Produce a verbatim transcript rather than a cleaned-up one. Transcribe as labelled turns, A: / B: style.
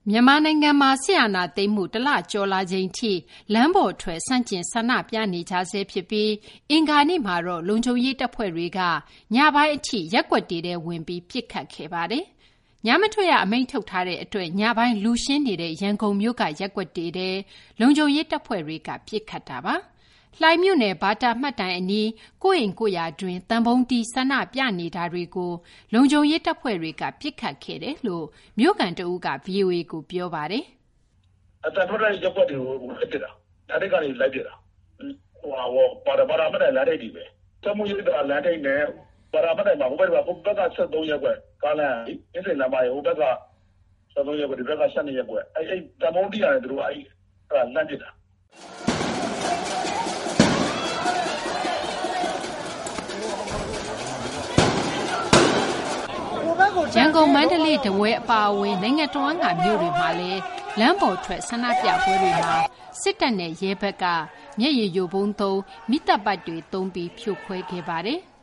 A: မြန်မာနိုင်ငံမှာဆရာနာသိမ်းမှုတလကျော်လာချိန်ထိလမ်းပေါ်ထွက်ဆန့်ကျင်ဆန္ဒပြနေကြဆဲဖြစ်ပြီးအင်္ဂါနေ့မှာတော့လုံခြုံရေးတပ်ဖွဲ့တွေကညပိုင်းအထိရက်ကွက်တွေထဲဝင်ပြီးပစ်ခတ်ခဲ့ပါတယ်။ညမထွက်ရအမိန့်ထုတ်ထားတဲ့အတွက်ညပိုင်းလူရှင်းနေတဲ့ရန်ကုန်မြို့ကရက်ကွက်တွေထဲလုံခြုံရေးတပ်ဖွဲ့တွေကပစ်ခတ်တာပါ။လှိုင်မြို့နယ်ဘာတာမှတ်တိုင်အနီးကိုယ့်အိမ်ကိုယ့်ယာတွင်တန်ပုံးတီးဆန္ဒပြနေတာတွေကိုလုံခြုံရေးတပ်ဖွဲ့တွေကပစ်ခတ်ခဲ့တယ်လို့မြို့ကန်တအုပ်က ဗီအိုအေ ကိုပြောပါတယ်
B: ။အတန်ထွက်တဲ့ရက်ကွက်တွေကိုလိုက်ပြတာ။ဒါတွေကနေလိုက်ပြတာ။ဟိုဟာဘာတာဘာတာမှတ်တိုင်လမ်းထိပ်တွေပဲ။တမှုရိပ်သာလမ်းထိပ်နဲ့ဘာတာမှတ်တိုင်မှာဟိုဘက်ကဟိုဘက်ကဆက်သုံးရက်ကွက်ကားလမ်းအင်းစိန်လမ်းမရေဟိုဘက်ကဆက်သုံးရက်ကွက်ဒီဘက်ကဆက်နှစ်ရက်ကွက်အဲ့အဲ့တန်ပုံးတီးရတယ်သူတို့အဲ့အဲ့လမ်းပြတာ။
A: ရန်ကုန်မန္တလေးတဝဲအပါအဝင်နိုင်ငံတော်ကမြို့တွေမှာလည်းလမ်းပေါ်ထွက်ဆန္ဒပြပွဲတွေမှာစစ်တပ်နဲ့ရဲဘက်ကမျက်ရည်ယိုဗုံးသုံးမိတပ်ပိုက်တွေသုံးပြီးဖြိုခွဲခဲ့ပါတယ်။